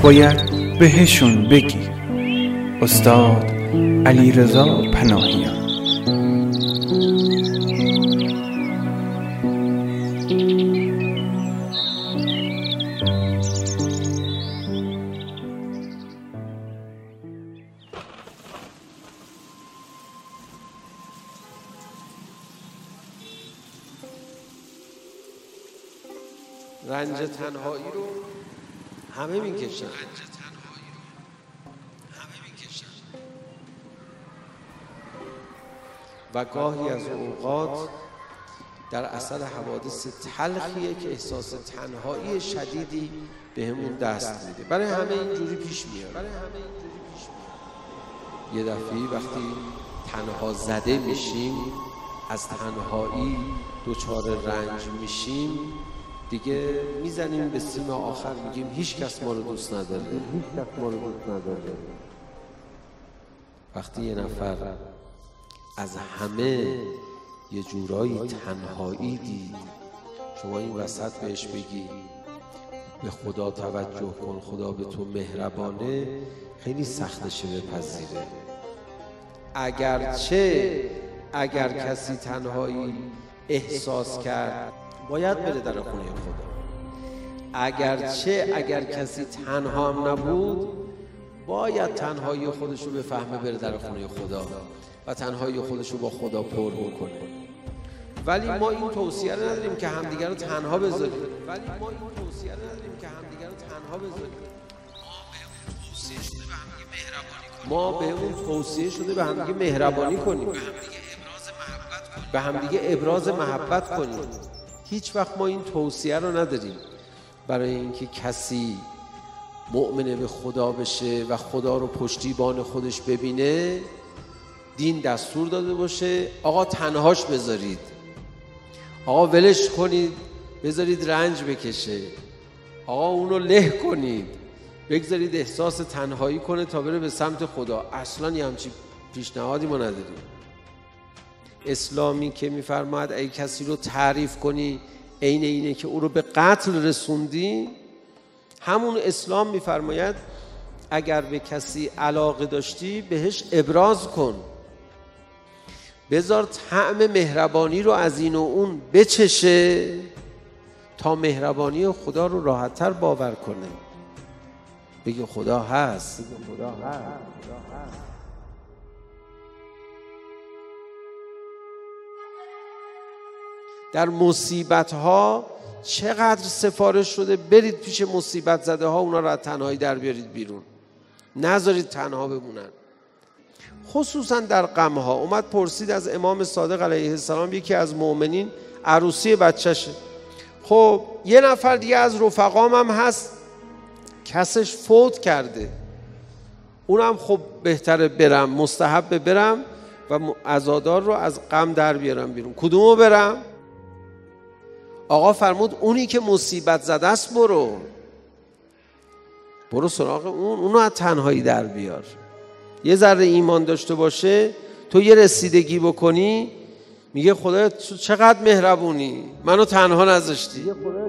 باید بهشون بگی. استاد علیرضا پناهیان. رنج تنهایی رو همه میکشن. و گاهی از اوقات در اثر حوادث تلخیه که احساس تنهایی شدیدی بهمون دست میده. برای همه اینجوری پیش میاد. یه دفعی وقتی تنها زده میشیم، از تنهایی دچار رنج میشیم، دیگه میزنیم به سیم آخر، میگیم هیچ کس ما رو دوست نداره. وقتی یه نفر از همه یه جورایی تنهایی دید، شما این وسط بهش بگی به خدا توجه کن، خدا به تو مهربانه، خیلی سختشه بپذیره. اگر کسی تنهایی احساس کرد باید بره در خونه خدا. اگر کسی تنها هم نبود باید تنهایی خودش رو بفهمه، بره در خونه خدا و تنهایی خودش رو با خدا پر بکنه. ولی ما این توصیه رو نداریم که همدیگر رو تنها بذاریم. ما به اون توصیه شده به همدیگه مهربانی کنیم، به همدیگه ابراز محبت کنیم. هیچ وقت ما این توصیه رو نداریم. برای اینکه کسی مؤمن به خدا بشه و خدا رو پشتیبان خودش ببینه، دین دستور داده باشه آقا تنهاش بذارید، آقا ولش کنید، بذارید رنج بکشه، آقا اونو له کنید، بگذارید احساس تنهایی کنه تا بره به سمت خدا. اصلا یه همچین پیشنهادی ما نداریم. اسلامی که میفرماید ای کسی رو تعریف کنی عین اینه که او رو به قتل رسوندی، همون اسلام میفرماید اگر به کسی علاقه داشتی بهش ابراز کن، بذار طعم مهربانی رو از این و اون بچشه تا مهربانی خدا رو راحت‌تر باور کنه. بگه خدا هست. در مصیبت ها چقدر سفارش شده برید پیش مصیبت زده ها، اونا رو از تنهایی در بیارید بیرون، نذارید تنها بمونن. خصوصا در غم ها. اومد پرسید از امام صادق علیه السلام، یکی از مؤمنین عروسی بچهشه. خب یه نفر دیگه از رفقام هم هست کسش فوت کرده، اونم خب بهتره برم، مستحب برم و عزادار رو از غم در بیارم بیرون، کدومو برم؟ آقا فرمود اونی که مصیبت زده است برو سراغ اونو از تنهایی در بیار. یه ذره ایمان داشته باشه، تو یه رسیدگی بکنی، میگه خدا چقدر مهربونی، منو تنها نذاشتی.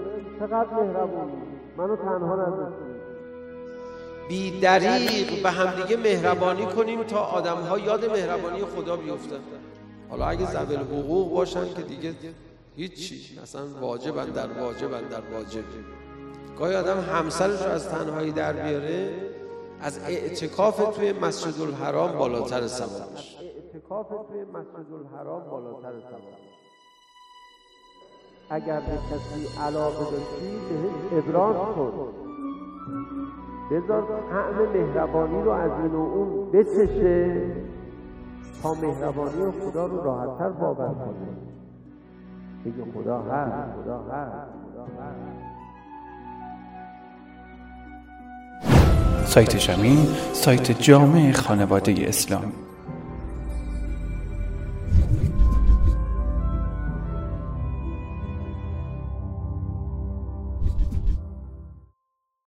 بی دریغ به همدیگه مهربانی کنیم تا آدم‌ها یاد مهربانی خدا بیفتن. حالا اگه ذوی الحقوق باشن که دیگه هیچی، اصلا واجبن در واجب. گاهی آدم همسرش رو از تنهایی در بیاره، از اعتکاف توی مسجد الحرام بالاتر ثوابش. اگر به کسی علاقه داشتی بهش ابراز کن، بذار طعم مهربانی رو از این و اون بچشه تا مهربانی خدا رو راحت‌تر باور کنه. بگه خدا هست. سایت شمین، سایت جامع خانواده اسلامی.